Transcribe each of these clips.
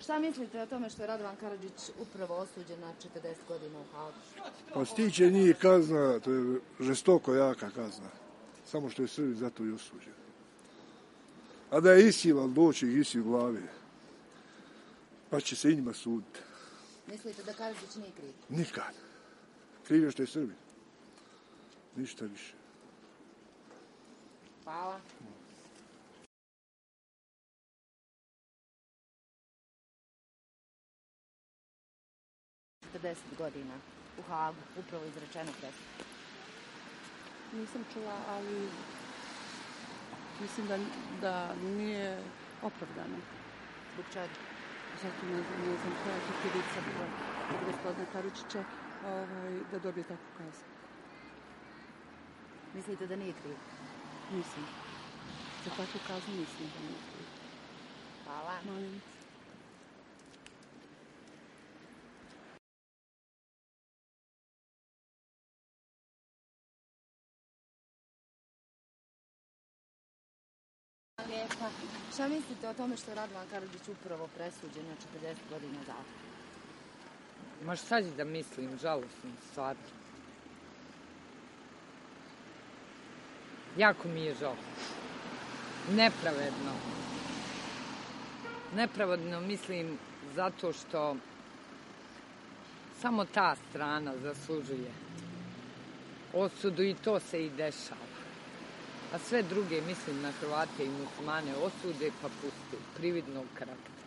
Šta mislite o tome što je Radovan Karadžić upravo osuđen na 40 godina u Hagu? Pa stiče nije kazna, to je žestoko jaka kazna. Samo što je Srbi zato i osuđen. A da je isilan doći ih isi u glavi, pa će se i njima suditi. Mislite da Karadžić nije kriv? Nikad. Kriv je što je Srbi. Ništa više. Hvala. Godina u Hagu, upravo izrečena presuda. Nisam čula, ali mislim da nije opravdano. Zbog čega? Zato ne znam koja je krivica od gospodina Karadžića da dobije takvu kaznu. Mislite da nije kriv? Mislim. Za takvu kaznu mislim da nije kriv. Hvala. Molim. Lijepa. Šta mislite o tome što je Radovan Karadžić upravo presuđen na 40 godina zatvora? Ma šta ću da mislim, žalostno stvar. Jako mi je žao. Nepravedno. Nepravedno mislim zato što samo ta strana zaslužuje osudu i to se i dešava. A sve druge, mislim na Hrvate i muslimane, osude pa puste, prividnog karaktera.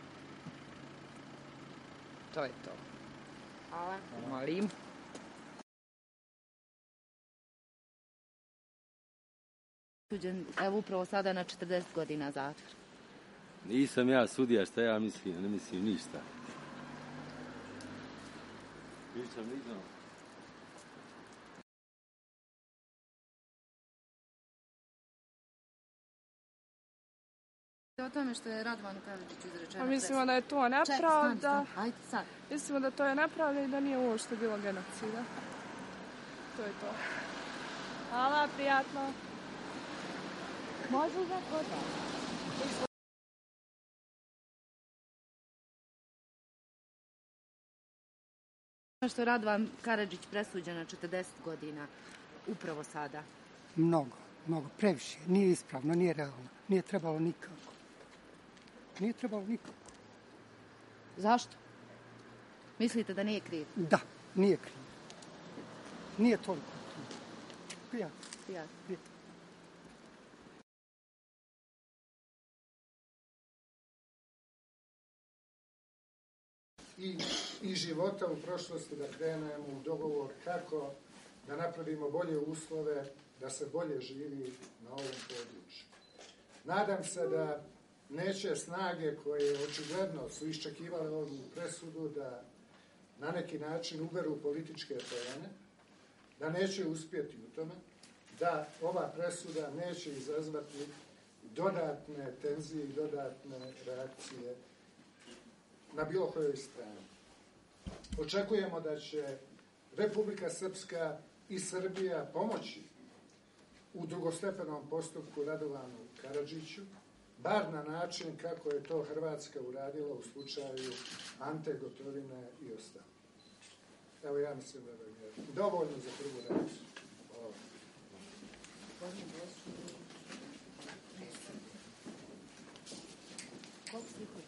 To je to. Hvala. Molim. Evo upravo sada na 40 godina zatvora. Nisam ja sudija, šta ja mislim, ne mislim ništa. Nisam. O tome što je Radovan Karadžić izrečena. Mislimo da je to nepravda. Ajde sad. Mislimo da to je nepravda i da nije uopšte bilo genocida. To je to. Hvala, prijatno. Može ga koda. Što je Radovan Karadžić presuđen na 40 godina upravo sada? Mnogo, previše. Nije ispravno, nije realno. Nije trebalo nikako. Zašto? Mislite da nije kriv? Da, nije kriv. Nije toliko kriv. Prijatno. I života u prošlosti da krenemo u dogovor kako da napravimo bolje uslove, da se bolje živi na ovom području. Nadam se da neće snage koje očigledno su iščekivale ovu presudu da na neki način uberu političke poene, da neće uspjeti u tome, da ova presuda neće izazvati dodatne tenzije i dodatne reakcije na bilo kojoj strani. Očekujemo da će Republika Srpska i Srbija pomoći u drugostepenom postupku Radovanu Karadžiću, bar na način kako je to Hrvatska uradila u slučaju Ante Gotovine i ostalo. Evo ja mislim da je dovoljno za prvu reakciju. Hvala.